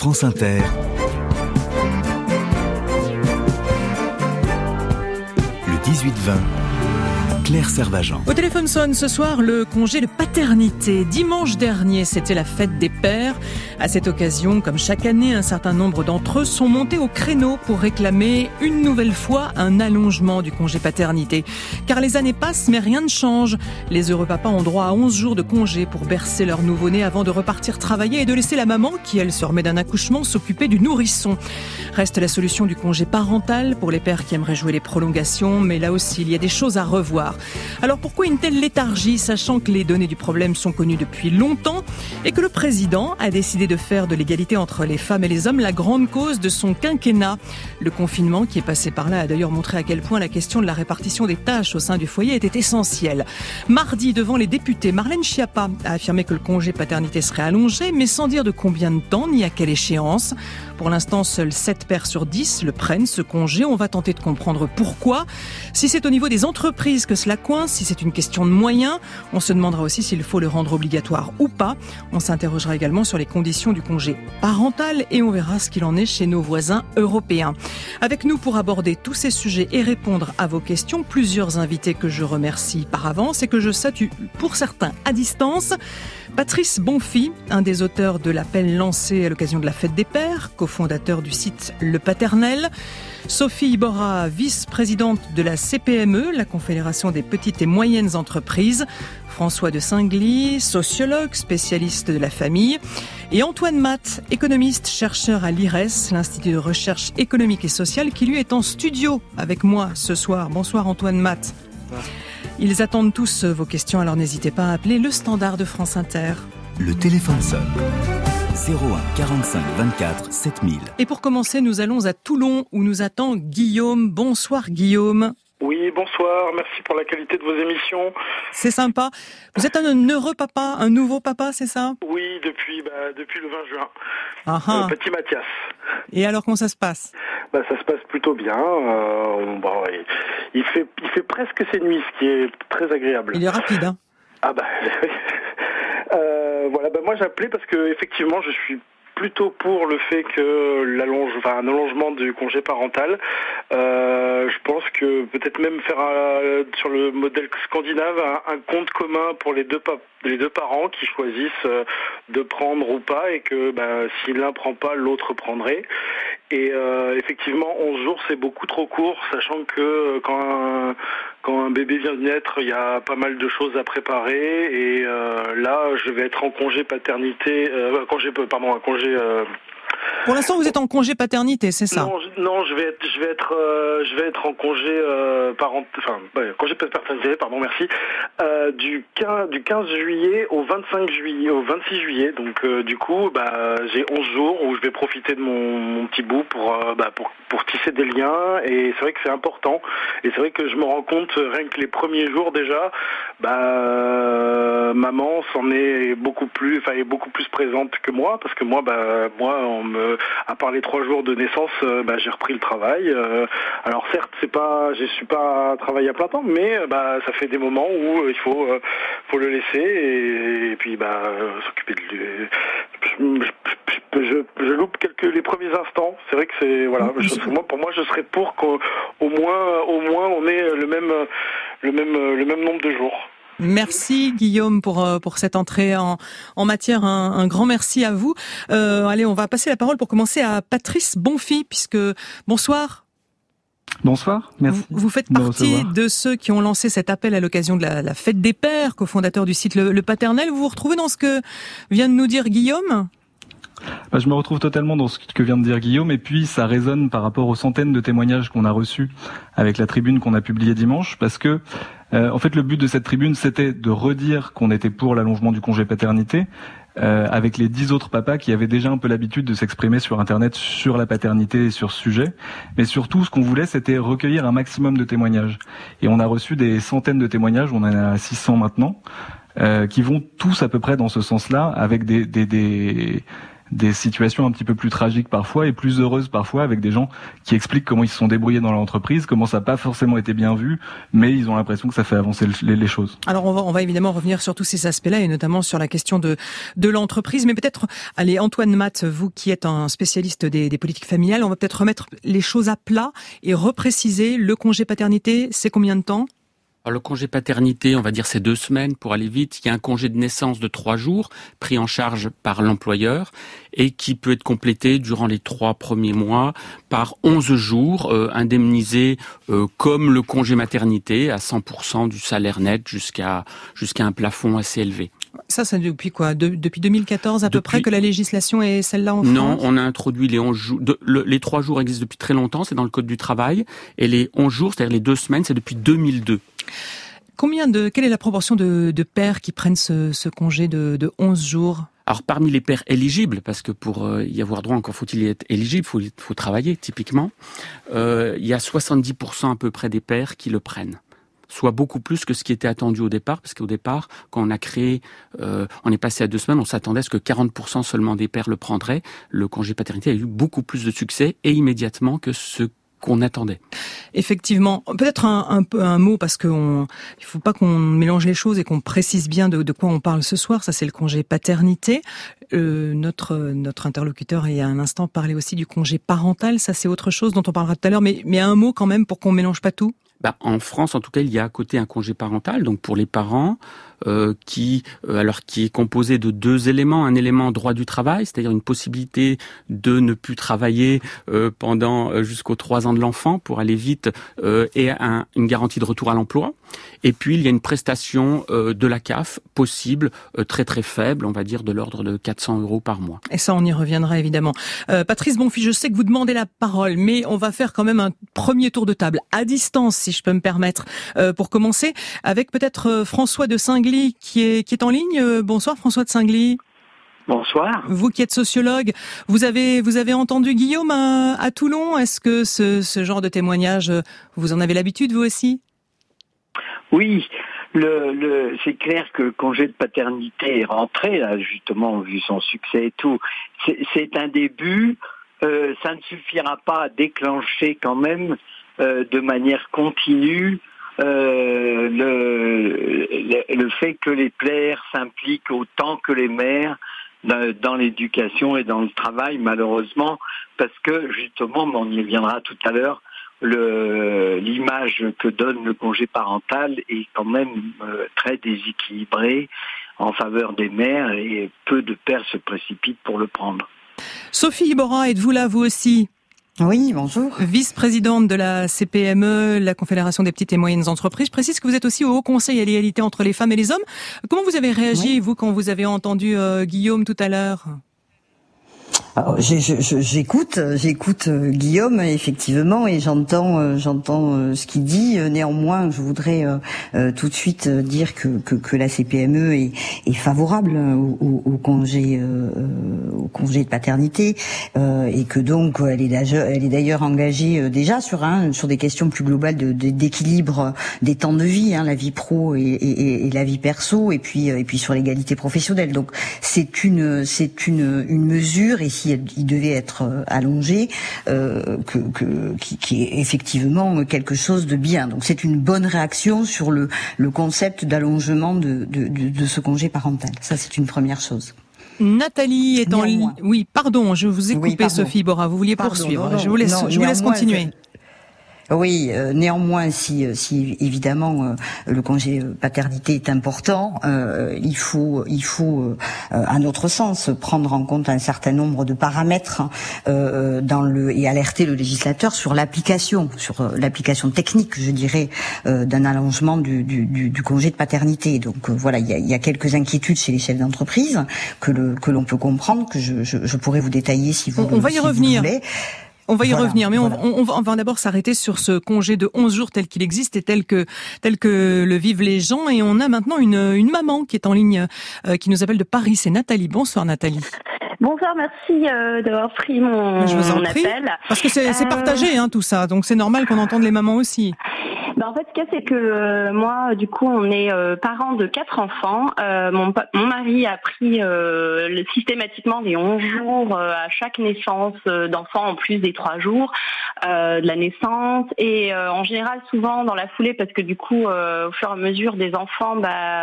France Inter, le 18-20, Claire Servageant. Au téléphone sonne ce soir le congé de paternité. Dimanche dernier, c'était la fête des pères. À cette occasion, comme chaque année, un certain nombre d'entre eux sont montés au créneau pour réclamer une nouvelle fois un allongement du congé paternité. Car les années passent, mais rien ne change. Les heureux papas ont droit à 11 jours de congé pour bercer leur nouveau-né avant de repartir travailler et de laisser la maman, qui elle se remet d'un accouchement, s'occuper du nourrisson. Reste la solution du congé parental pour les pères qui aimeraient jouer les prolongations, mais là aussi, il y a des choses à revoir. Alors pourquoi une telle léthargie, sachant que les données du problème sont connues depuis longtemps et que le président a décidé de faire de l'égalité entre les femmes et les hommes la grande cause de son quinquennat. Le confinement qui est passé par là a d'ailleurs montré à quel point la question de la répartition des tâches au sein du foyer était essentielle. Mardi, devant les députés, Marlène Schiappa a affirmé que le congé paternité serait allongé, mais sans dire de combien de temps ni à quelle échéance. Pour l'instant, seuls 7 pères sur 10 le prennent, ce congé. On va tenter de comprendre pourquoi. Si c'est au niveau des entreprises que cela coince, si c'est une question de moyens, on se demandera aussi s'il faut le rendre obligatoire ou pas. On s'interrogera également sur les conditions du congé parental et on verra ce qu'il en est chez nos voisins européens. Avec nous pour aborder tous ces sujets et répondre à vos questions, plusieurs invités que je remercie par avance et que je salue pour certains à distance. Patrice Bonfi, un des auteurs de l'appel lancé à l'occasion de la fête des pères, cofondateur du site Le Paternel. Sophie Iborra, vice-présidente de la CPME, la Confédération des petites et moyennes entreprises. François de Singly, sociologue, spécialiste de la famille. Et Antoine Matt, économiste, chercheur à l'IRES, l'Institut de recherche économique et sociale, qui lui est en studio avec moi ce soir. Bonsoir Antoine Matt. Ils attendent tous vos questions, alors n'hésitez pas à appeler le standard de France Inter. Le téléphone sonne. 01 45 24 7000. Et pour commencer, nous allons à Toulon où nous attend Guillaume. Bonsoir Guillaume. Oui, bonsoir, merci pour la qualité de vos émissions. C'est sympa. Vous êtes un heureux papa, un nouveau papa, c'est ça ? Oui, depuis le 20 juin. Petit Mathias. Et alors, comment ça se passe ? Ça se passe plutôt bien. Il fait presque ses nuits, ce qui est très agréable. Il est rapide, hein ? Moi j'appelais parce que effectivement je suis plutôt pour le fait que un allongement du congé parental. Je pense que peut-être même faire sur le modèle scandinave un compte commun pour les deux parents qui choisissent de prendre ou pas et que si l'un prend pas, l'autre prendrait. Et effectivement 11 jours c'est beaucoup trop court, sachant que quand un bébé vient de naître, il y a pas mal de choses à préparer et là je vais être en congé paternité, Pour l'instant, vous êtes en congé paternité, c'est ça ? Non, je vais être en congé congé paternité, merci. Du 15 juillet au 26 juillet. Donc du coup, j'ai 11 jours où je vais profiter de mon petit bout pour tisser des liens et c'est vrai que c'est important et c'est vrai que je me rends compte rien que les premiers jours déjà, maman est beaucoup plus présente que moi parce que moi à part les 3 jours de naissance, j'ai repris le travail. Alors certes, je suis pas à travailler à plein temps, mais ça fait des moments où il faut le laisser et puis s'occuper de lui. Je loupe les premiers instants. C'est vrai que c'est pour moi, je serais pour qu'au moins on ait le même nombre de jours. Merci Guillaume pour cette entrée en matière. Un grand merci à vous. Allez, on va passer la parole pour commencer à Patrice Bonfi, puisque bonsoir. Bonsoir, merci. Vous faites partie de ceux qui ont lancé cet appel à l'occasion de la fête des pères, cofondateur du site Le Paternel. Vous vous retrouvez dans ce que vient de nous dire Guillaume ? Je me retrouve totalement dans ce que vient de dire Guillaume et puis ça résonne par rapport aux centaines de témoignages qu'on a reçus avec la tribune qu'on a publiée dimanche parce que en fait le but de cette tribune c'était de redire qu'on était pour l'allongement du congé paternité avec les 10 autres papas qui avaient déjà un peu l'habitude de s'exprimer sur Internet sur la paternité et sur ce sujet. Mais surtout, ce qu'on voulait, c'était recueillir un maximum de témoignages. Et on a reçu des centaines de témoignages, on en a 600 maintenant, qui vont tous à peu près dans ce sens-là, avec des des situations un petit peu plus tragiques parfois et plus heureuses parfois, avec des gens qui expliquent comment ils se sont débrouillés dans l'entreprise, comment ça n'a pas forcément été bien vu, mais ils ont l'impression que ça fait avancer les choses. Alors on va évidemment revenir sur tous ces aspects-là et notamment sur la question de l'entreprise, mais peut-être, allez, Antoine Matt, vous qui êtes un spécialiste des politiques familiales, on va peut-être remettre les choses à plat et repréciser le congé paternité, c'est combien de temps ? Alors, le congé paternité, on va dire c'est 2 semaines pour aller vite. Il y a un congé de naissance de 3 jours pris en charge par l'employeur et qui peut être complété durant les 3 premiers mois par 11 jours indemnisés comme le congé maternité à 100% du salaire net jusqu'à un plafond assez élevé. Ça c'est depuis quoi ? Depuis 2014 à peu près que la législation est celle-là en France ? Non, on a introduit les 11 jours. Les 3 jours existent depuis très longtemps, c'est dans le Code du travail. Et les 11 jours, c'est-à-dire les 2 semaines, c'est depuis 2002. Quelle est la proportion de pères qui prennent ce congé de 11 jours ? Alors parmi les pères éligibles, parce que pour y avoir droit, encore faut-il y être éligible, faut travailler typiquement, il y a 70% à peu près des pères qui le prennent. Soit beaucoup plus que ce qui était attendu au départ, parce qu'au départ, quand on a créé, on est passé à 2 semaines, on s'attendait à ce que 40% seulement des pères le prendraient. Le congé paternité a eu beaucoup plus de succès et immédiatement que ce qu'on attendait. Effectivement, peut-être un mot parce que il faut pas qu'on mélange les choses et qu'on précise bien de quoi on parle ce soir. Ça, c'est le congé paternité. Notre interlocuteur il y a un instant parlait aussi du congé parental. Ça, c'est autre chose dont on parlera tout à l'heure. Mais un mot quand même pour qu'on mélange pas tout. En France, en tout cas, il y a à côté un congé parental, donc pour les parents, qui est composé de 2 éléments. Un élément droit du travail, c'est-à-dire une possibilité de ne plus travailler pendant jusqu'aux 3 ans de l'enfant pour aller vite, et une garantie de retour à l'emploi. Et puis, il y a une prestation de la CAF possible, très très faible, on va dire de l'ordre de 400 € par mois. Et ça, on y reviendra évidemment. Patrice Bonfils, je sais que vous demandez la parole, mais on va faire quand même un premier tour de table à distance, si je peux me permettre, pour commencer, avec peut-être François de Singly qui est en ligne. Bonsoir François de Singly. Bonsoir. Vous qui êtes sociologue, vous avez entendu Guillaume à Toulon. Est-ce que ce genre de témoignage, vous en avez l'habitude vous aussi ? Oui, c'est clair que le congé de paternité est rentré, là, justement, vu son succès et tout. C'est un début, ça ne suffira pas à déclencher quand même de manière continue le fait que les pères s'impliquent autant que les mères dans l'éducation et dans le travail, malheureusement, parce que justement, on y reviendra tout à l'heure, l'image que donne le congé parental est quand même très déséquilibrée en faveur des mères et peu de pères se précipitent pour le prendre. Sophie Iborra, êtes-vous là vous aussi ? Oui, bonjour. Vice-présidente de la CPME, la Confédération des petites et moyennes entreprises. Je précise que vous êtes aussi au Haut Conseil à l'égalité entre les femmes et les hommes. Comment vous avez réagi, vous, quand vous avez entendu Guillaume tout à l'heure ? Alors, j'écoute Guillaume effectivement et j'entends ce qu'il dit. Néanmoins, je voudrais tout de suite dire que la CPME est favorable au congé de paternité et que donc elle est d'ailleurs engagée déjà sur des questions plus globales d'équilibre des temps de vie, la vie pro et la vie perso et puis sur l'égalité professionnelle. Donc c'est une mesure et si il devait être allongé, qui est effectivement quelque chose de bien. Donc c'est une bonne réaction sur le concept d'allongement de ce congé parental. Ça, c'est une première chose. Nathalie est en ligne. Oui, pardon, je vous ai coupé, Sophie Iborra. Vous vouliez poursuivre. Non, je vous laisse continuer. Oui, néanmoins, si évidemment le congé paternité est important, il faut à notre sens prendre en compte un certain nombre de paramètres et alerter le législateur sur l'application technique, je dirais, d'un allongement du congé de paternité. Donc voilà, il y a quelques inquiétudes chez les chefs d'entreprise que l'on peut comprendre, que je pourrais vous détailler si vous voulez. On va y revenir. On va y revenir, mais on va d'abord s'arrêter sur ce congé de 11 jours tel qu'il existe et tel que le vivent les gens. Et on a maintenant une maman qui est en ligne, qui nous appelle de Paris. C'est Nathalie. Bonsoir Nathalie. Bonsoir, merci d'avoir pris mon appel. Parce que c'est partagé tout ça, donc c'est normal qu'on entende les mamans aussi. En fait, ce qu'il y a, c'est que moi, du coup, on est parents de 4 enfants. Mon mari a pris systématiquement les 11 jours à chaque naissance d'enfants, en plus des 3 jours de la naissance. Et en général, souvent dans la foulée, parce que du coup, au fur et à mesure des enfants,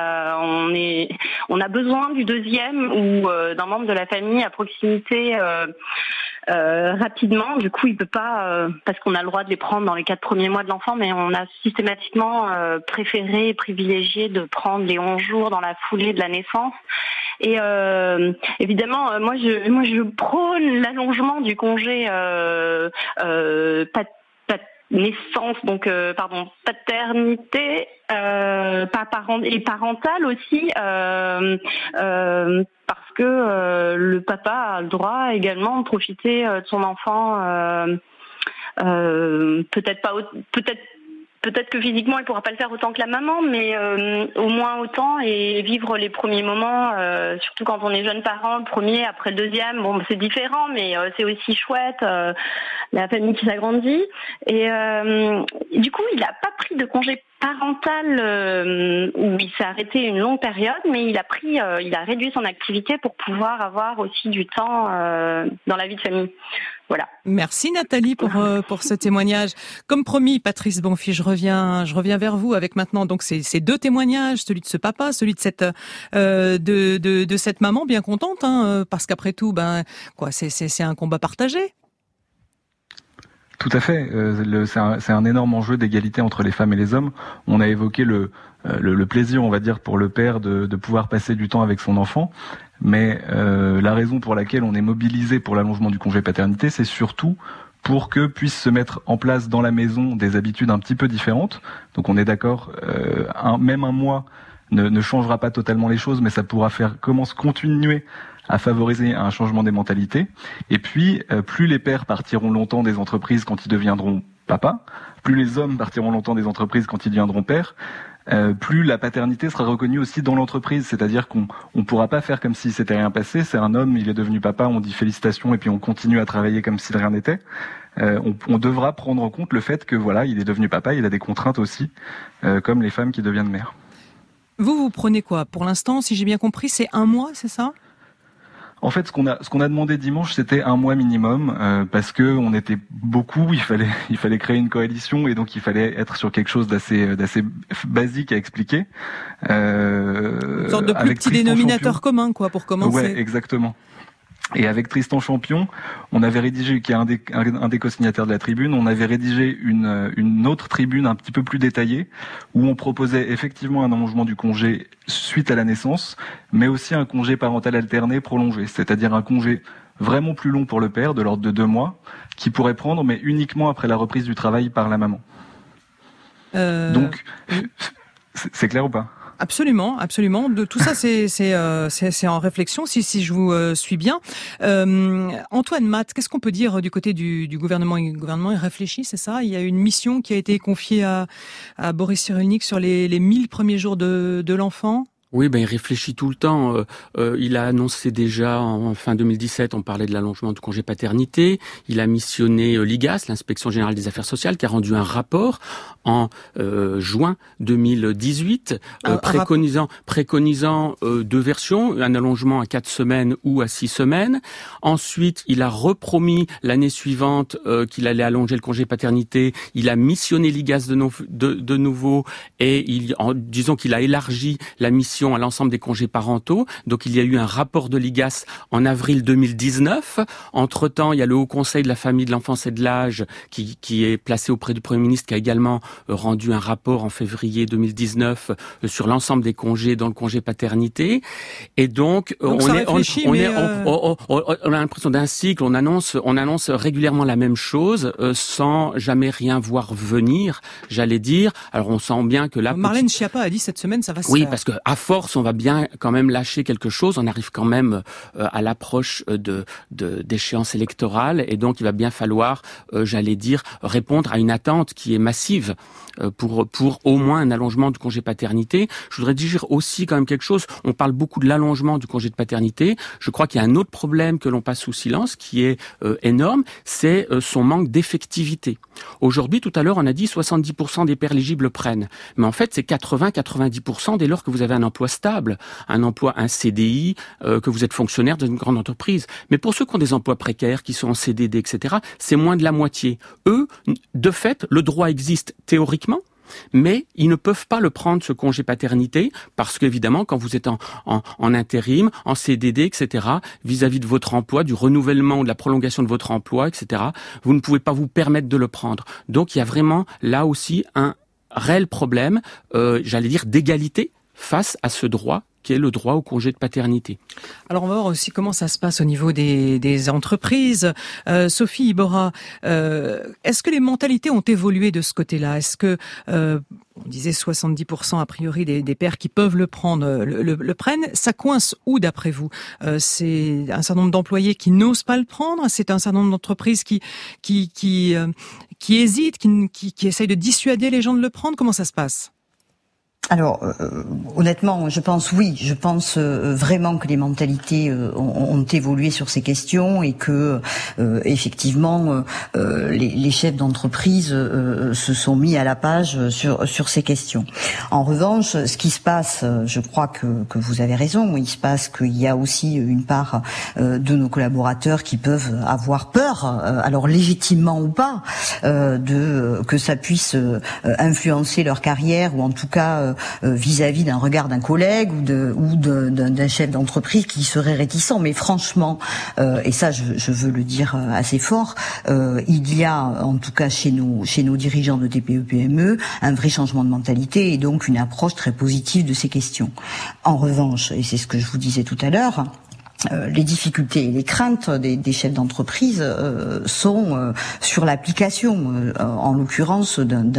on a besoin du deuxième ou d'un membre de la famille à proximité rapidement. Du coup, il peut pas, parce qu'on a le droit de les prendre dans les 4 premiers mois de l'enfant, mais on a systématiquement préféré et privilégié de prendre les 11 jours dans la foulée de la naissance. Et évidemment, moi je prône l'allongement du congé naissance, donc paternité et parentale aussi, parce que le papa a le droit également de profiter de son enfant, peut-être que physiquement il pourra pas le faire autant que la maman, mais au moins autant, et vivre les premiers moments, surtout quand on est jeune parent, le premier après le deuxième, bon c'est différent, mais c'est aussi chouette, la famille qui s'agrandit. Et du coup il a pas pris de congé parental où il s'est arrêté une longue période, mais il a réduit son activité pour pouvoir avoir aussi du temps dans la vie de famille. Voilà. Merci Nathalie pour ce témoignage. Comme promis, Patrice Bonfils, je reviens vers vous avec maintenant donc ces 2 témoignages, celui de ce papa, celui de cette de cette maman bien contente, parce qu'après tout, c'est un combat partagé. Tout à fait. C'est un énorme enjeu d'égalité entre les femmes et les hommes. On a évoqué le plaisir, on va dire, pour le père de pouvoir passer du temps avec son enfant. Mais la raison pour laquelle on est mobilisé pour l'allongement du congé paternité, c'est surtout pour que puissent se mettre en place dans la maison des habitudes un petit peu différentes. Donc on est d'accord, même un mois ne changera pas totalement les choses, mais ça pourra continuer à favoriser un changement des mentalités. Et puis, plus les pères partiront longtemps des entreprises quand ils deviendront papa, plus les hommes partiront longtemps des entreprises quand ils deviendront pères, plus la paternité sera reconnue aussi dans l'entreprise. C'est-à-dire qu'on pourra pas faire comme si c'était rien passé. C'est un homme, il est devenu papa, on dit félicitations et puis on continue à travailler comme si de rien n'était. On devra prendre en compte le fait que voilà, il est devenu papa, il a des contraintes aussi, comme les femmes qui deviennent mères. Vous prenez quoi? Pour l'instant, si j'ai bien compris, c'est 1 mois, c'est ça? En fait, ce qu'on a demandé dimanche, c'était 1 mois minimum, parce que on était beaucoup. Il fallait créer une coalition, et donc il fallait être sur quelque chose d'assez basique à expliquer. Une sorte de plus petit dénominateur commun, quoi, pour commencer. Ouais, exactement. Et avec Tristan Champion, on avait rédigé, qui est un des co-signataires de la tribune, on avait rédigé une autre tribune un petit peu plus détaillée, où on proposait effectivement un allongement du congé suite à la naissance, mais aussi un congé parental alterné prolongé, c'est-à-dire un congé vraiment plus long pour le père, de l'ordre de 2 mois, qui pourrait prendre, mais uniquement après la reprise du travail par la maman. Donc, c'est clair ou pas ? Absolument. De tout ça, c'est en réflexion, si je vous suis bien. Antoine Matt, qu'est-ce qu'on peut dire du côté du gouvernement? Le gouvernement, il réfléchit, c'est ça? Il y a une mission qui a été confiée à Boris Cyrulnik sur les 1000 premiers jours de l'enfant. Oui, il réfléchit tout le temps. Il a annoncé déjà en fin 2017, on parlait de l'allongement du congé paternité. Il a missionné l'IGAS, l'Inspection Générale des Affaires Sociales, qui a rendu un rapport en juin 2018, préconisant 2 versions, un allongement à 4 semaines ou à 6 semaines. Ensuite, il a repromis l'année suivante qu'il allait allonger le congé paternité. Il a missionné l'IGAS de nouveau, et disons qu'il a élargi la mission à l'ensemble des congés parentaux. Donc il y a eu un rapport de l'IGAS en avril 2019. Entre-temps, il y a le Haut Conseil de la famille, de l'enfance et de l'âge qui est placé auprès du Premier ministre, qui a également rendu un rapport en février 2019 sur l'ensemble des congés, dont le congé paternité. Et donc on a l'impression d'un cycle, on annonce régulièrement la même chose sans jamais rien voir venir, j'allais dire. Alors on sent bien que là... Marlène Schiappa a dit cette semaine, ça va se faire. Oui, parce que à force force, on va bien quand même lâcher quelque chose. On arrive quand même à l'approche d'échéances électorales, et donc il va bien falloir, j'allais dire, répondre à une attente qui est massive pour au moins un allongement du congé paternité. Je voudrais dire aussi quand même quelque chose. On parle beaucoup de l'allongement du congé de paternité. Je crois qu'il y a un autre problème que l'on passe sous silence, qui est énorme, c'est son manque d'effectivité. Aujourd'hui, tout à l'heure, on a dit 70% des pères éligibles prennent. Mais en fait, c'est 80-90% dès lors que vous avez un emploi stable, un CDI, que vous êtes fonctionnaire dans une grande entreprise. Mais pour ceux qui ont des emplois précaires, qui sont en CDD, etc., c'est moins de la moitié. Eux, de fait, le droit existe théoriquement, mais ils ne peuvent pas le prendre, ce congé paternité, parce qu'évidemment, quand vous êtes en intérim, en CDD, etc., vis-à-vis de votre emploi, du renouvellement ou de la prolongation de votre emploi, etc., vous ne pouvez pas vous permettre de le prendre. Donc, il y a vraiment là aussi un réel problème, j'allais dire, d'égalité face à ce droit qui est le droit au congé de paternité. Alors on va voir aussi comment ça se passe au niveau des entreprises. Sophie Iborra, est-ce que les mentalités ont évolué de ce côté-là ? Est-ce que, on disait 70% a priori des pères qui peuvent le prendre, le prennent. Ça coince où d'après vous ? C'est un certain nombre d'employés qui n'osent pas le prendre ? C'est un certain nombre d'entreprises qui hésitent, qui essayent de dissuader les gens de le prendre ? Comment ça se passe ? Alors, honnêtement, je pense vraiment que les mentalités ont évolué sur ces questions et que effectivement les chefs d'entreprise se sont mis à la page sur ces questions. En revanche, ce qui se passe, je crois que vous avez raison, il se passe qu'il y a aussi une part de nos collaborateurs qui peuvent avoir peur, alors légitimement ou pas, que ça puisse influencer leur carrière, ou en tout cas vis-à-vis d'un regard d'un collègue ou d'un chef d'entreprise qui serait réticent. Mais franchement, et ça je veux le dire assez fort, il y a en tout cas chez nos dirigeants de TPE-PME un vrai changement de mentalité et donc une approche très positive de ces questions. En revanche, et c'est ce que je vous disais tout à l'heure, les difficultés et les craintes des chefs d'entreprise sont sur l'application, en l'occurrence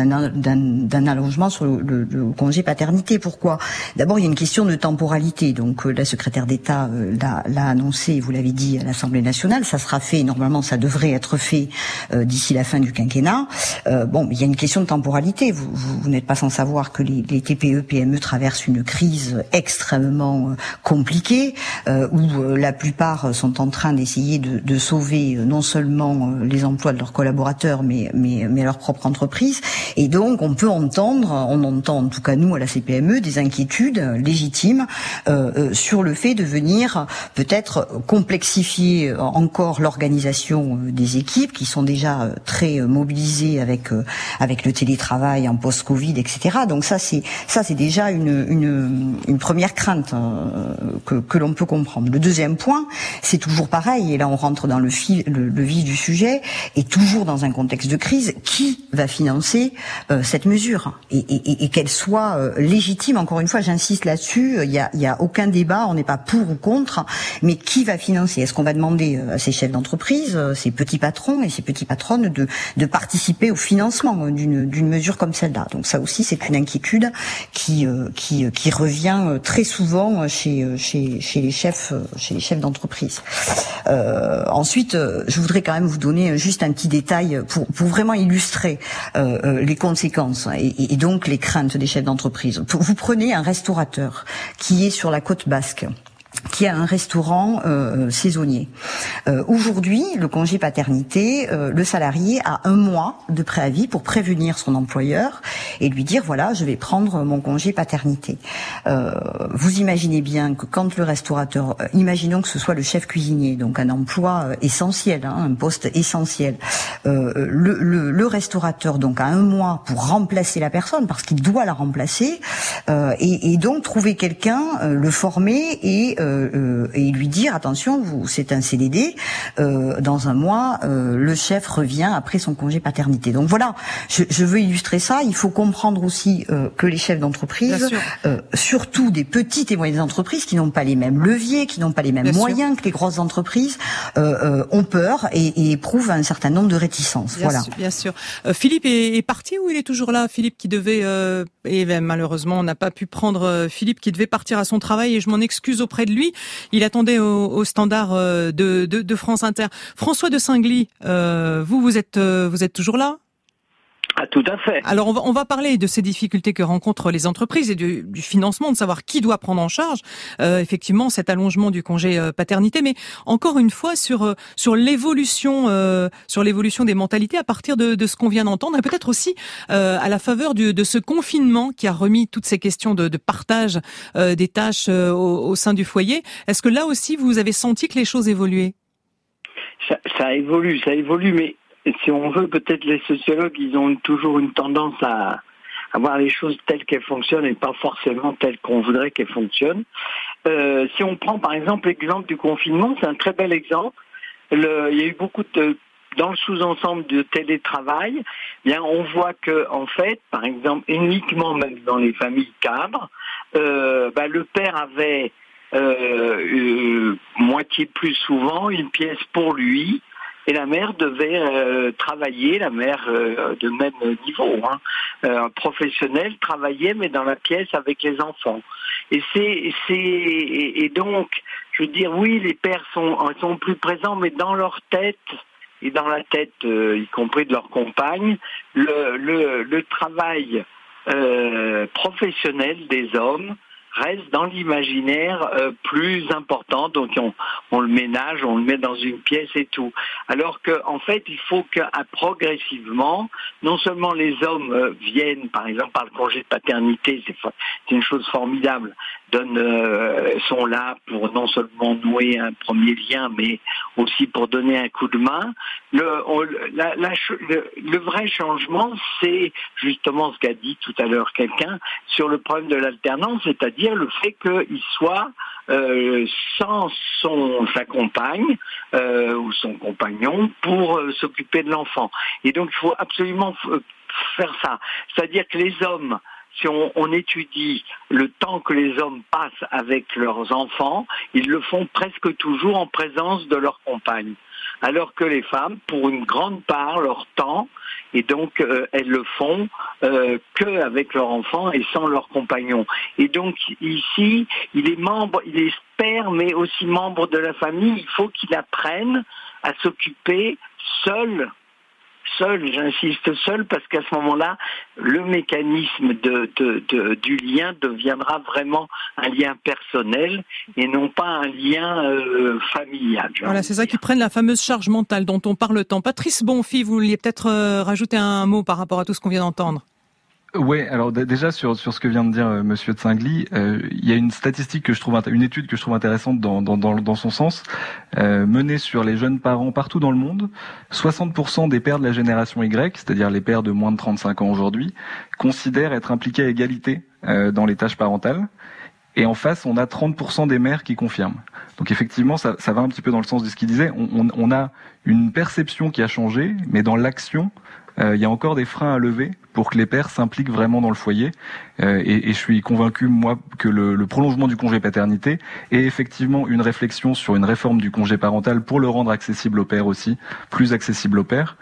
d'un allongement sur le congé paternité. Pourquoi ? D'abord, il y a une question de temporalité. Donc, la secrétaire d'État l'a annoncé, vous l'avez dit, à l'Assemblée nationale. Ça sera fait, normalement, ça devrait être fait d'ici la fin du quinquennat. Bon, il y a une question de temporalité. Vous n'êtes pas sans savoir que les TPE-PME traversent une crise extrêmement compliquée, où la plupart sont en train d'essayer de sauver non seulement les emplois de leurs collaborateurs, mais leur propre entreprise. Et donc, on entend en tout cas nous à la CPME des inquiétudes légitimes sur le fait de venir peut-être complexifier encore l'organisation des équipes qui sont déjà très mobilisées avec le télétravail en post-Covid, etc. Donc ça c'est déjà une première crainte que l'on peut comprendre. Le deuxième point, c'est toujours pareil, et là on rentre dans le vif du sujet, et toujours dans un contexte de crise, qui va financer cette mesure et qu'elle soit légitime. Encore une fois, j'insiste là-dessus, il y a aucun débat, on n'est pas pour ou contre, mais qui va financer ? Est-ce qu'on va demander à ces chefs d'entreprise, ces petits patrons et ces petites patronnes de participer au financement d'une mesure comme celle-là ? Donc ça aussi, c'est une inquiétude qui revient très souvent chez les chefs d'entreprise. Ensuite, je voudrais quand même vous donner juste un petit détail pour vraiment illustrer les conséquences et donc les craintes des chefs d'entreprise. Vous prenez un restaurateur qui est sur la côte basque, qui a un restaurant saisonnier. Aujourd'hui, le congé paternité, le salarié a 1 mois de préavis pour prévenir son employeur et lui dire voilà, je vais prendre mon congé paternité. Vous imaginez bien que quand le restaurateur, imaginons que ce soit le chef cuisinier, donc un emploi essentiel, un poste essentiel, le restaurateur donc a 1 mois pour remplacer la personne parce qu'il doit la remplacer et donc trouver quelqu'un, le former et et lui dire attention, c'est un CDD. Dans un mois, le chef revient après son congé paternité. Donc voilà, je veux illustrer ça. Il faut comprendre aussi que les chefs d'entreprise, surtout des petites et moyennes entreprises qui n'ont pas les mêmes leviers, qui n'ont pas les mêmes moyens que les grosses entreprises, ont peur et éprouvent un certain nombre de réticences. Bien sûr. Philippe est parti ou il est toujours là? Philippe qui devait, et malheureusement on n'a pas pu prendre Philippe qui devait partir à son travail et je m'en excuse auprès de lui. Il attendait au standard de France Inter. François de Singly, vous êtes toujours là? Ah, tout à fait. Alors on va parler de ces difficultés que rencontrent les entreprises et du financement, de savoir qui doit prendre en charge effectivement cet allongement du congé paternité, mais encore une fois sur l'évolution des mentalités à partir de ce qu'on vient d'entendre et peut-être aussi à la faveur de ce confinement qui a remis toutes ces questions de partage des tâches au sein du foyer. Est-ce que là aussi vous avez senti que les choses évoluaient? Ça évolue, mais si on veut, peut-être les sociologues, ils ont toujours une tendance à voir les choses telles qu'elles fonctionnent et pas forcément telles qu'on voudrait qu'elles fonctionnent. Si on prend par exemple l'exemple du confinement, c'est un très bel exemple. Il y a eu beaucoup dans le sous-ensemble de télétravail, bien on voit que en fait, par exemple, uniquement même dans les familles cadres, le père avait moitié plus souvent une pièce pour lui. Et la mère devait travailler, la mère de même niveau, professionnelle, travaillait mais dans la pièce avec les enfants. Et donc, je veux dire, oui, les pères sont plus présents, mais dans leur tête et dans la tête, y compris de leur compagne, le travail professionnel des hommes reste dans l'imaginaire plus important, donc on le ménage, on le met dans une pièce et tout. Alors que en fait, il faut que progressivement, non seulement les hommes viennent, par exemple par le congé de paternité, c'est une chose formidable, sont là pour non seulement nouer un premier lien, mais aussi pour donner un coup de main. Le vrai changement, c'est justement ce qu'a dit tout à l'heure quelqu'un sur le problème de l'alternance, c'est-à-dire le fait qu'il soit sans sa compagne ou son compagnon pour s'occuper de l'enfant. Et donc il faut absolument faire ça. C'est-à-dire que les hommes, si on étudie le temps que les hommes passent avec leurs enfants, ils le font presque toujours en présence de leur compagne. Alors que les femmes, pour une grande part, leur temps, et donc elles le font qu'avec leur enfant et sans leur compagnon. Et donc ici, il est père, mais aussi membre de la famille. Il faut qu'il apprenne à s'occuper seul, j'insiste seul, parce qu'à ce moment-là, le mécanisme du lien deviendra vraiment un lien personnel et non pas un lien familial. Voilà, c'est ça qui prenne la fameuse charge mentale dont on parle tant. Patrice Bonfils, vous vouliez peut-être rajouter un mot par rapport à tout ce qu'on vient d'entendre? Oui, alors déjà sur ce que vient de dire Monsieur de Singly, il y a une statistique que je trouve, une étude que je trouve intéressante dans son sens, menée sur les jeunes parents partout dans le monde. 60% des pères de la génération Y, c'est-à-dire les pères de moins de 35 ans aujourd'hui, considèrent être impliqués à égalité dans les tâches parentales. Et en face, on a 30% des mères qui confirment. Donc effectivement, ça va un petit peu dans le sens de ce qu'il disait. On a une perception qui a changé, mais dans l'action, il y a encore des freins à lever pour que les pères s'impliquent vraiment dans le foyer. Et je suis convaincu, moi, que le prolongement du congé paternité est effectivement une réflexion sur une réforme du congé parental pour le rendre accessible aux pères aussi, plus accessible aux pères,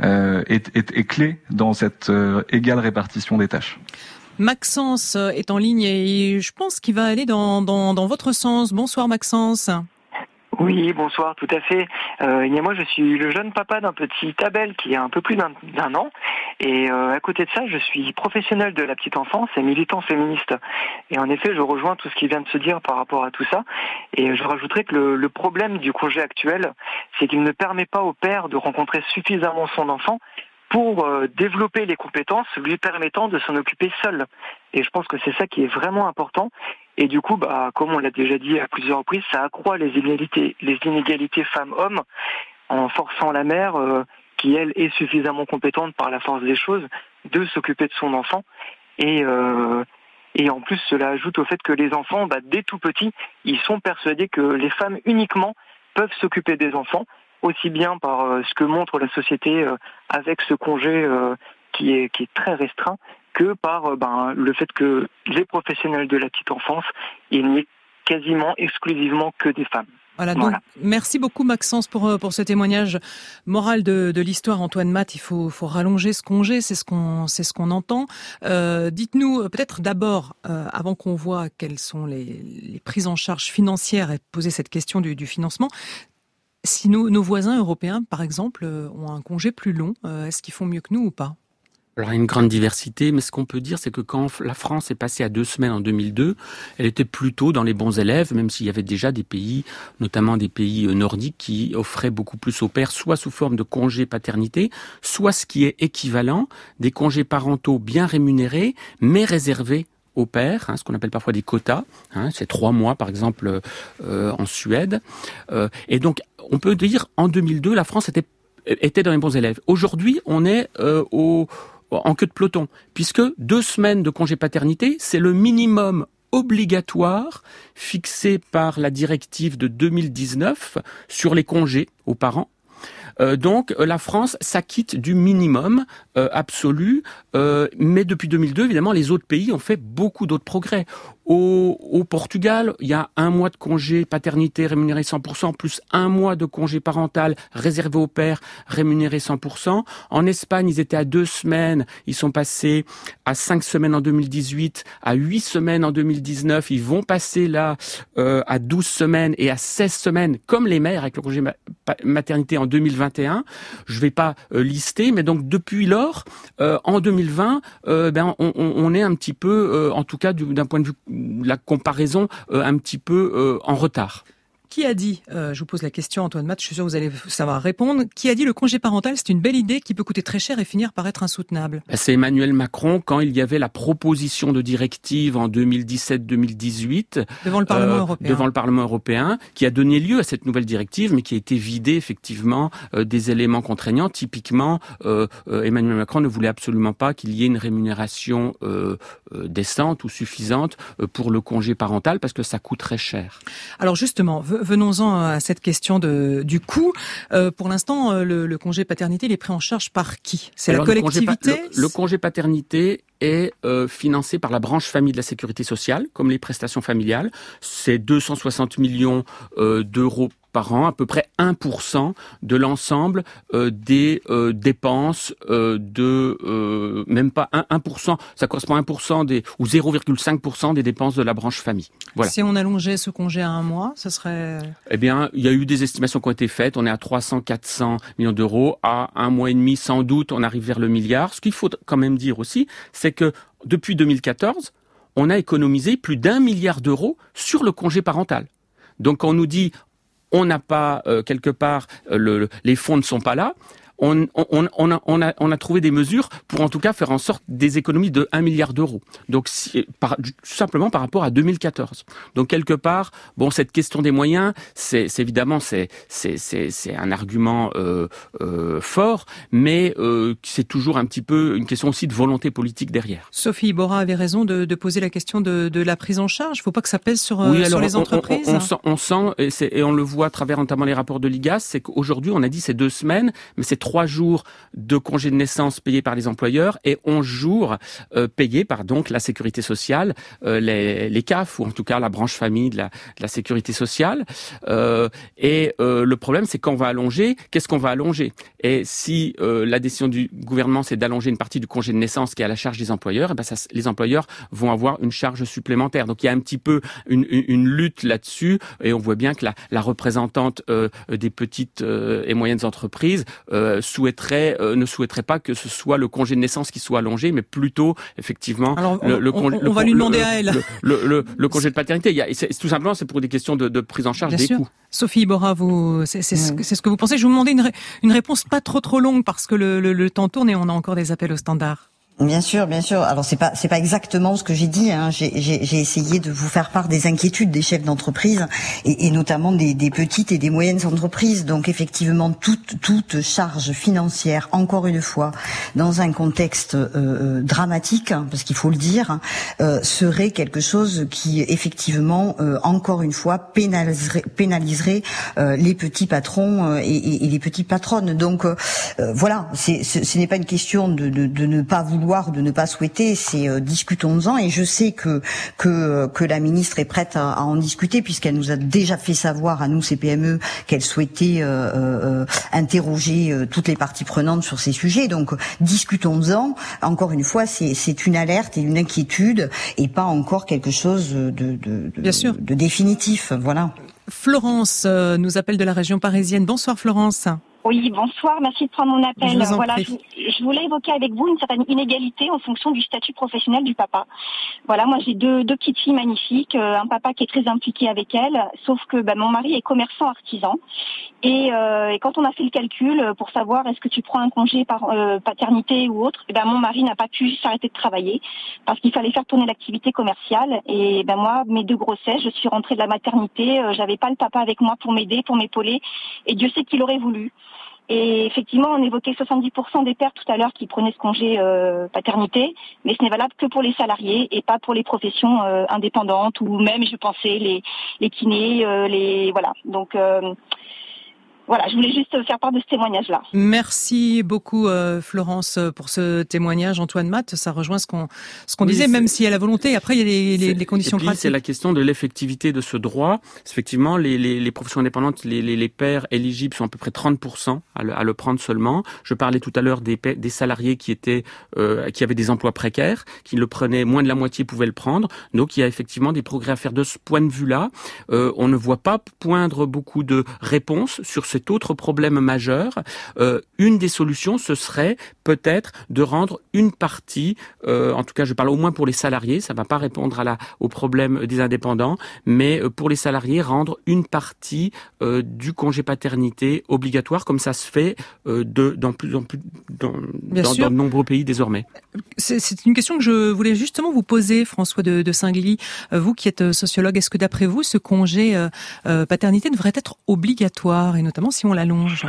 est clé dans cette égale répartition des tâches. Maxence est en ligne et je pense qu'il va aller dans votre sens. Bonsoir Maxence. Oui, bonsoir, tout à fait. Moi, je suis le jeune papa d'un petit Abel qui a un peu plus d'un an. Et à côté de ça, je suis professionnel de la petite enfance et militant féministe. Et en effet, je rejoins tout ce qui vient de se dire par rapport à tout ça. Et je rajouterais que le problème du congé actuel, c'est qu'il ne permet pas au père de rencontrer suffisamment son enfant pour développer les compétences lui permettant de s'en occuper seul. Et je pense que c'est ça qui est vraiment important. Et du coup, comme on l'a déjà dit à plusieurs reprises, ça accroît les inégalités femmes-hommes en forçant la mère, qui elle est suffisamment compétente par la force des choses, de s'occuper de son enfant. Et Et en plus, cela ajoute au fait que les enfants, dès tout petits, ils sont persuadés que les femmes uniquement peuvent s'occuper des enfants, aussi bien par ce que montre la société avec ce congé qui est très restreint, que par le fait que les professionnels de la petite enfance, il n'y ait quasiment exclusivement que des femmes. Voilà, donc merci beaucoup Maxence pour ce témoignage. Morale de l'histoire, Antoine Matt, il faut rallonger ce congé, c'est ce qu'on entend. Dites-nous peut-être d'abord, avant qu'on voit quelles sont les prises en charge financières et poser cette question du financement, si nos voisins européens, par exemple, ont un congé plus long, est-ce qu'ils font mieux que nous ou pas ? Alors, il y a une grande diversité, mais ce qu'on peut dire, c'est que quand la France est passée à 2 semaines en 2002, elle était plutôt dans les bons élèves, même s'il y avait déjà des pays, notamment des pays nordiques, qui offraient beaucoup plus aux pères, soit sous forme de congé paternité, soit ce qui est équivalent, des congés parentaux bien rémunérés, mais réservés aux pères, ce qu'on appelle parfois des quotas, c'est 3 mois par exemple en Suède. Et donc, on peut dire, en 2002, la France était dans les bons élèves. Aujourd'hui, on est en queue de peloton, puisque 2 semaines de congé paternité, c'est le minimum obligatoire fixé par la directive de 2019 sur les congés aux parents. Donc la France s'acquitte du minimum absolu, mais depuis 2002, évidemment, les autres pays ont fait beaucoup d'autres progrès. Au Portugal, il y a 1 mois de congé paternité rémunéré 100%, plus 1 mois de congé parental réservé au père rémunéré 100%. En Espagne, ils étaient à 2 semaines, ils sont passés à 5 semaines en 2018, à 8 semaines en 2019. Ils vont passer là à 12 semaines et à 16 semaines, comme les mères avec le congé maternité en 2021. Je vais pas lister, mais donc depuis lors, en 2020, on est un petit peu, en tout cas d'un point de vue la comparaison, un petit peu en retard. Qui a dit, je vous pose la question Antoine Matt, je suis sûr que vous allez savoir répondre, qui a dit le congé parental c'est une belle idée qui peut coûter très cher et finir par être insoutenable ? C'est Emmanuel Macron quand il y avait la proposition de directive en 2017-2018 devant le Parlement européen, qui a donné lieu à cette nouvelle directive mais qui a été vidée effectivement des éléments contraignants. Typiquement, Emmanuel Macron ne voulait absolument pas qu'il y ait une rémunération décente ou suffisante pour le congé parental parce que ça coûte très cher. Alors justement, venons-en à cette question du coût. Pour l'instant, le congé paternité, il est pris en charge par qui ? C'est la collectivité ? Le congé paternité est financé par la branche famille de la sécurité sociale, comme les prestations familiales. C'est 260 millions d'euros par an, à peu près 1% de l'ensemble des dépenses même pas 1%, ça correspond à 1% ou 0,5% des dépenses de la branche famille. Voilà. Si on allongeait ce congé à 1 mois, ce serait... Eh bien, il y a eu des estimations qui ont été faites, on est à 300-400 millions d'euros, à 1 mois et demi, sans doute, on arrive vers le milliard. Ce qu'il faut quand même dire aussi, c'est que depuis 2014, on a économisé plus d'1 milliard d'euros sur le congé parental. Donc on nous dit on n'a pas quelque part les fonds ne sont pas là. On a trouvé des mesures pour en tout cas faire en sorte des économies de 1 milliard d'euros. Donc tout simplement par rapport à 2014. Donc quelque part, cette question des moyens, c'est évidemment c'est un argument fort, mais c'est toujours un petit peu une question aussi de volonté politique derrière. Sophie Borra avait raison de poser la question de la prise en charge. Il ne faut pas que ça pèse sur les entreprises. On sent et on le voit à travers notamment les rapports de l'IGAS, c'est qu'aujourd'hui on a dit c'est 2 semaines, mais c'est 3 jours de congé de naissance payés par les employeurs et 11 jours payés par donc la sécurité sociale, les CAF ou en tout cas la branche famille de la sécurité sociale. Le problème, c'est quand on va allonger, qu'est-ce qu'on va allonger ? Et si la décision du gouvernement, c'est d'allonger une partie du congé de naissance qui est à la charge des employeurs, les employeurs vont avoir une charge supplémentaire. Donc il y a un petit peu une lutte là-dessus et on voit bien que la représentante des petites et moyennes entreprises ne souhaiterait pas que ce soit le congé de naissance qui soit allongé, mais plutôt effectivement on va lui demander à elle le congé de paternité. Tout simplement, c'est pour des questions de prise en charge des coûts. Sophie Borra, c'est ce que vous pensez. Je vais vous demander une réponse pas trop longue parce que le temps tourne et on a encore des appels au standard. Bien sûr, bien sûr. Alors c'est pas exactement ce que j'ai dit. Hein. J'ai essayé de vous faire part des inquiétudes des chefs d'entreprise et notamment des petites et des moyennes entreprises. Donc effectivement, toute charge financière, encore une fois, dans un contexte dramatique, hein, parce qu'il faut le dire, serait quelque chose qui effectivement, encore une fois, pénaliserait les petits patrons et les petites patronnes. Donc voilà, ce n'est pas une question de ne pas vouloir, de ne pas souhaiter, c'est discutons-en, et je sais que la ministre est prête à en discuter, puisqu'elle nous a déjà fait savoir à nous ces PME qu'elle souhaitait interroger toutes les parties prenantes sur ces sujets. Donc discutons-en. Encore une fois, c'est une alerte et une inquiétude et pas encore quelque chose de définitif. Voilà. Florence nous appelle de la région parisienne. Bonsoir Florence. Oui, bonsoir, merci de prendre mon appel. Voilà, je voulais évoquer avec vous une certaine inégalité en fonction du statut professionnel du papa. Voilà, moi j'ai deux petites filles magnifiques, un papa qui est très impliqué avec elles, sauf que mon mari est commerçant artisan. Et quand on a fait le calcul pour savoir est-ce que tu prends un congé par paternité ou autre, mon mari n'a pas pu s'arrêter de travailler parce qu'il fallait faire tourner l'activité commerciale. Et moi, mes 2 grossesses, je suis rentrée de la maternité, j'avais pas le papa avec moi pour m'aider, pour m'épauler, et Dieu sait qu'il aurait voulu. Et effectivement, on évoquait 70% des pères tout à l'heure qui prenaient ce congé paternité, mais ce n'est valable que pour les salariés et pas pour les professions indépendantes ou même, je pensais, les kinés, voilà. Donc voilà, je voulais juste faire part de ce témoignage-là. Merci beaucoup Florence pour ce témoignage. Antoine Matt, ça rejoint ce qu'on disait, même s'il y a la volonté. Après, il y a les conditions pratiques. C'est la question de l'effectivité de ce droit. Effectivement, les professions indépendantes, les pères éligibles sont à peu près 30% à le prendre seulement. Je parlais tout à l'heure des salariés qui avaient des emplois précaires, qui le prenaient, moins de la moitié pouvaient le prendre. Donc, il y a effectivement des progrès à faire de ce point de vue-là. On ne voit pas poindre beaucoup de réponses sur cet autre problème majeur. Une des solutions, ce serait peut-être de rendre une partie, en tout cas je parle au moins pour les salariés, ça ne va pas répondre au problème des indépendants, mais pour les salariés, rendre une partie du congé paternité obligatoire, comme ça se fait dans de nombreux pays désormais. C'est une question que je voulais justement vous poser, François de Singly. Vous qui êtes sociologue, est-ce que d'après vous, ce congé paternité devrait être obligatoire, et notamment si on l'allonge?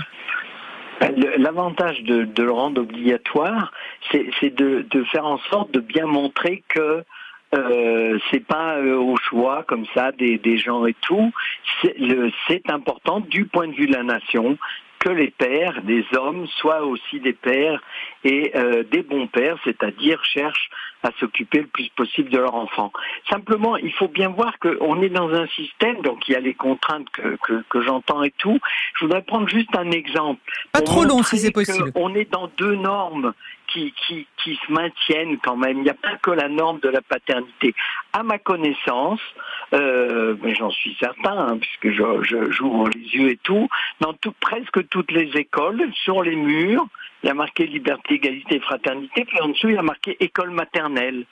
L'avantage de le rendre obligatoire, c'est de faire en sorte de bien montrer que c'est pas au choix comme ça des gens et tout. C'est important du point de vue de la nation que les pères, des hommes, soient aussi des pères et des bons pères, c'est-à-dire cherchent à s'occuper le plus possible de leur enfant. Simplement, il faut bien voir qu'on est dans un système, donc il y a les contraintes que j'entends et tout. Je voudrais prendre juste un exemple. Pas trop long si c'est possible. On est dans 2 normes qui se maintiennent quand même. Il n'y a pas que la norme de la paternité. À ma connaissance, mais j'en suis certain, puisque j'ouvre les yeux et tout, dans presque toutes les écoles, sur les murs, il y a marqué liberté, égalité et fraternité, puis en dessous, il y a marqué école maternelle.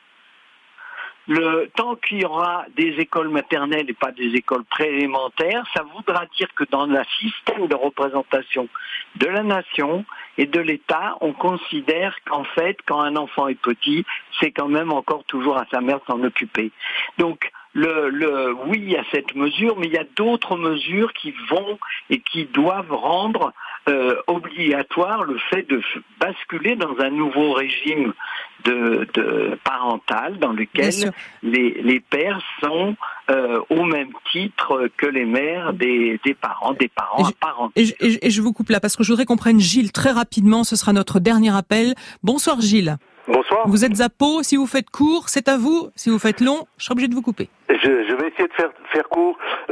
Tant qu'il y aura des écoles maternelles et pas des écoles préélémentaires, ça voudra dire que dans le système de représentation de la nation et de l'État, on considère qu'en fait, quand un enfant est petit, c'est quand même encore toujours à sa mère de s'en occuper. Donc, oui, il y a cette mesure, mais il y a d'autres mesures qui vont et qui doivent rendre obligatoire le fait de basculer dans un nouveau régime de parental dans lequel les pères sont au même titre que les mères des parents apparentés. Et je vous coupe là parce que je voudrais qu'on prenne Gilles très rapidement, ce sera notre dernier appel. Bonsoir Gilles. Bonsoir. Vous êtes à Pau, si vous faites court, c'est à vous. Si vous faites long, je serai obligé de vous couper. Je vais essayer de faire court.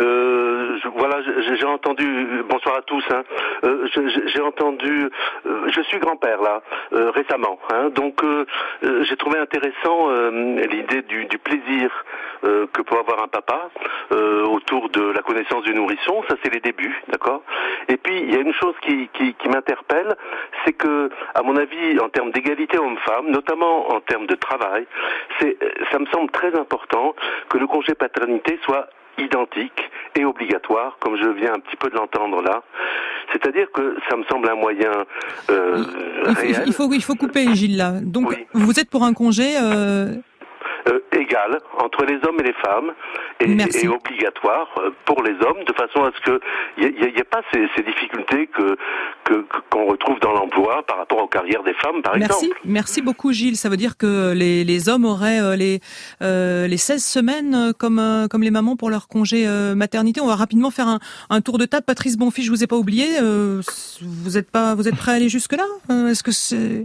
J'ai entendu. Bonsoir à tous. J'ai entendu. Je suis grand-père là récemment. Donc j'ai trouvé intéressant l'idée du plaisir que peut avoir un papa autour de la connaissance du nourrisson. Ça c'est les débuts, d'accord. Et puis il y a une chose qui m'interpelle, c'est que à mon avis, en termes d'égalité homme-femme, notamment en termes de travail, ça me semble très important que le congé paternité soit identique et obligatoire, comme je viens un petit peu de l'entendre là. C'est-à-dire que ça me semble un moyen réel. Il faut couper, Gilles, là. Donc, oui. Vous êtes pour un congé égal entre les hommes et les femmes et obligatoire pour les hommes, de façon à ce que il y a pas ces difficultés qu'on retrouve dans l'emploi par rapport aux carrières des femmes, par exemple. Merci beaucoup, Gilles. Ça veut dire que les hommes auraient les 16 semaines comme les mamans pour leur congé maternité. On va rapidement faire un tour de table. Patrice Bonfils, je vous ai pas oublié. Vous êtes prêt à aller jusque là? Est-ce que c'est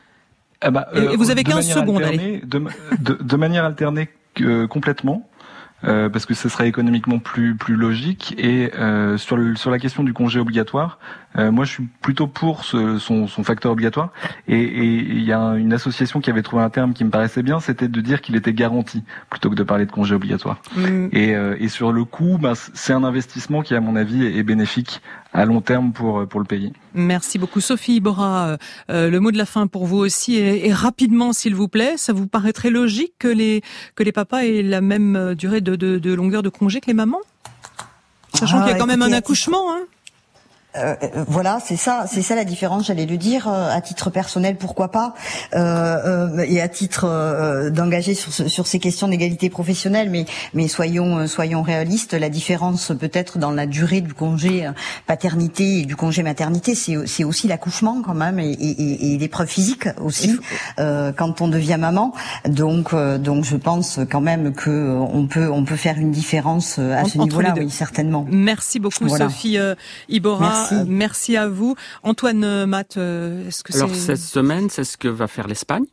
et vous avez 15 secondes. De manière alternée complètement, parce que ce serait économiquement plus logique. Et sur la question du congé obligatoire, moi je suis plutôt pour son facteur obligatoire. Et il y a une association qui avait trouvé un terme qui me paraissait bien, c'était de dire qu'il était garanti plutôt que de parler de congé obligatoire. Et sur le coup, c'est un investissement qui, à mon avis, est bénéfique à long terme pour le pays. Merci beaucoup. Sophie Iborra, le mot de la fin pour vous aussi, et rapidement s'il vous plaît, ça vous paraîtrait logique que les papas aient la même durée de longueur de congé que les mamans? Sachant qu'il y a quand même un accouchement, hein. Voilà, c'est ça la différence, j'allais le dire. À titre personnel, pourquoi pas, et à titre d'engager sur ces questions d'égalité professionnelle, mais soyons réalistes. La différence peut-être dans la durée du congé paternité et du congé maternité, c'est aussi l'accouchement quand même, et l'épreuve physique aussi quand on devient maman. Donc je pense quand même que on peut faire une différence à ce niveau-là, oui, certainement. Merci beaucoup, voilà. Sophie Iborra. Merci à vous. Antoine Matt, est-ce que Alors, 16 semaines, c'est ce que va faire l'Espagne.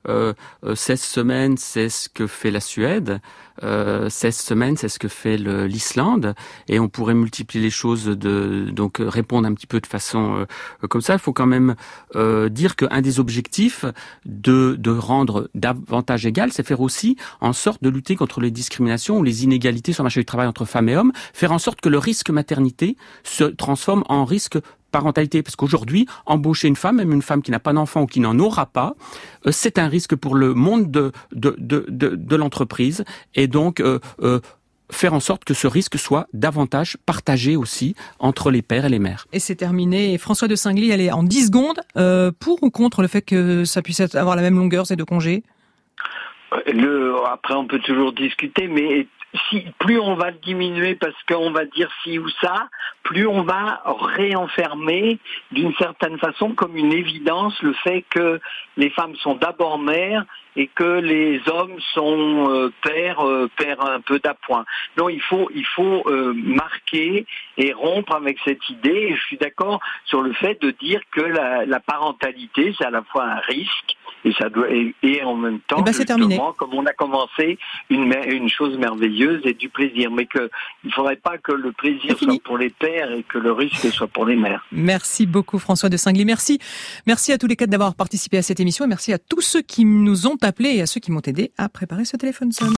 16 semaines, c'est ce que fait la Suède. 16 semaines, c'est ce que fait l'Islande. Et on pourrait multiplier les choses, donc répondre un petit peu de façon comme ça. Il faut quand même dire qu'un des objectifs de rendre davantage égal, c'est faire aussi en sorte de lutter contre les discriminations ou les inégalités sur le marché du travail entre femmes et hommes, faire en sorte que le risque maternité se transforme en risque parentalité, parce qu'aujourd'hui, embaucher une femme, même une femme qui n'a pas d'enfant ou qui n'en aura pas, c'est un risque pour le monde de l'entreprise, et donc faire en sorte que ce risque soit davantage partagé aussi entre les pères et les mères. Et c'est terminé. Et François de Singly, allez, en 10 secondes, pour ou contre le fait que ça puisse avoir la même longueur, ces deux congés? Après, on peut toujours discuter, mais plus on va le diminuer parce qu'on va dire ci ou ça, plus on va réenfermer d'une certaine façon comme une évidence le fait que les femmes sont d'abord mères et que les hommes sont pères un peu d'appoint. Donc il faut marquer et rompre avec cette idée. Et je suis d'accord sur le fait de dire que la parentalité, c'est à la fois un risque et en même temps, justement, comme on a commencé, une chose merveilleuse et du plaisir. Mais qu'il ne faudrait pas que le plaisir soit pour les pères et que le risque soit pour les mères. Merci beaucoup, François de Singly. Merci à tous les quatre d'avoir participé à cette émission, et merci à tous ceux qui nous ont appelés et à ceux qui m'ont aidé à préparer ce téléphone sonne.